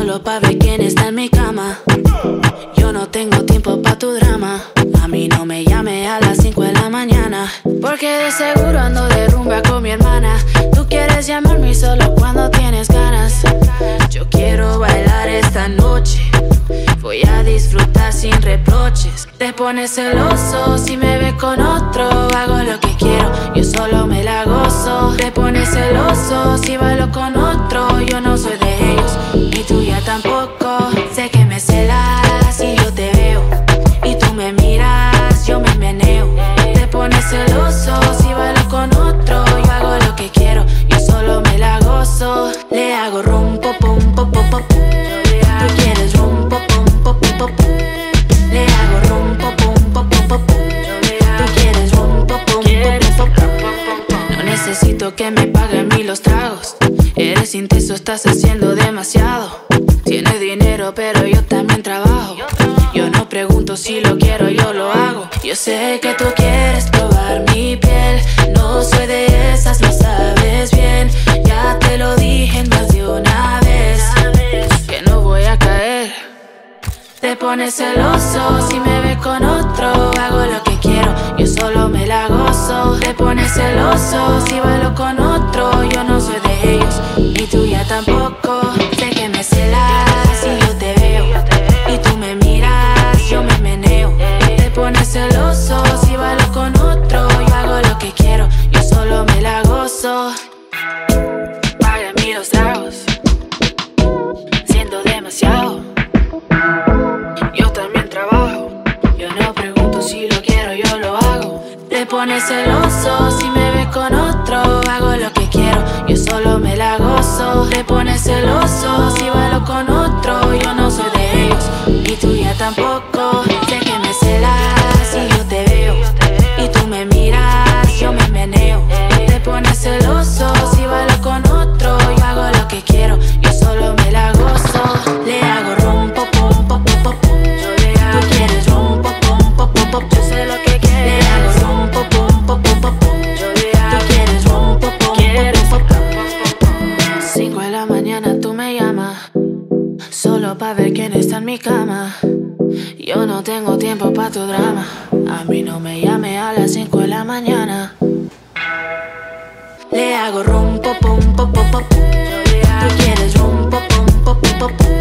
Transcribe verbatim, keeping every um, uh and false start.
solo pa' ver quién está en mi cama. Yo no tengo tiempo pa' tu drama. A mí no me llame a las cinco de la mañana, porque de seguro ando de rumba con mi hermana. Tú quieres llamarme solo cuando tienes ganas. Yo quiero bailar esta noche, voy a disfrutar sin reproches. Te pones celoso si me ves con otro. Hago lo que quiero, yo solo me la gozo. Te pones celoso si bailo con otro. Yo no soy de ellos, ni tuya tampoco. Sé que me celas si yo te veo y tú me miras, yo me meneo. Te pones celoso si bailo con otro. Yo hago lo que quiero, yo solo me la gozo. Le hago rum, pop, pum, pop, pop, pop. Tú quieres rum, pop, pum, pop, pop, pop. Le hago rum, pop, pum, pop, pop, pop. Tú quieres rum, pop, pum, pop, pop, pop. No necesito que me paguen mí los tragos. Eres intenso, estás haciendo demasiado. Tienes dinero, pero yo también trabajo. Yo no pregunto si lo quiero, yo lo hago. Yo sé que tú quieres probar mi piel. No soy de esas, lo sabes bien. Ya te lo dije más de una vez, que no voy a caer. Te pones celoso si me ves con otro. Hago lo que quiero, yo solo me la gozo. Te pones celoso si bailo con otro. Yo no soy de ellos, ni tuya tampoco. Sé que me celas si yo te veo y tú me miras, yo me meneo. Te pones celoso si bailo con otro. Yo hago lo que quiero, yo solo me la gozo. Paga mí los tragos, siendo demasiado. Yo también trabajo, yo no pregunto si lo quiero, yo lo hago. Te pones celoso si me ves con otro. Hago lo que quiero, yo solo me la gozo. Te pones celoso si bailo con otro. Yo no soy de ellos, ni tuya tampoco. Sé que me celas si yo te veo y tú me miras, yo me meneo. Te pones celoso si bailo con otro. Yo hago lo que quiero, yo solo me la gozo. Le hago rum, pop, pum, pop, pop, pop. Tú quieres rum, pop, pum, pop, pop, pop. Yo sé lo que quieres. Le hago rum, pop, pum, pop, pop, pop. Tú quieres rum, pop, pum, pop, pop, pop. Cinco de la mañana tú me llamas, solo pa' ver quién está en mi cama. Yo no tengo tiempo pa' tu drama. A mí no me llame a las cinco de la mañana. Le hago rum, pop, pum, pop, pop, pop. Tú quieres rum, pop, pum, pop, pop, pop.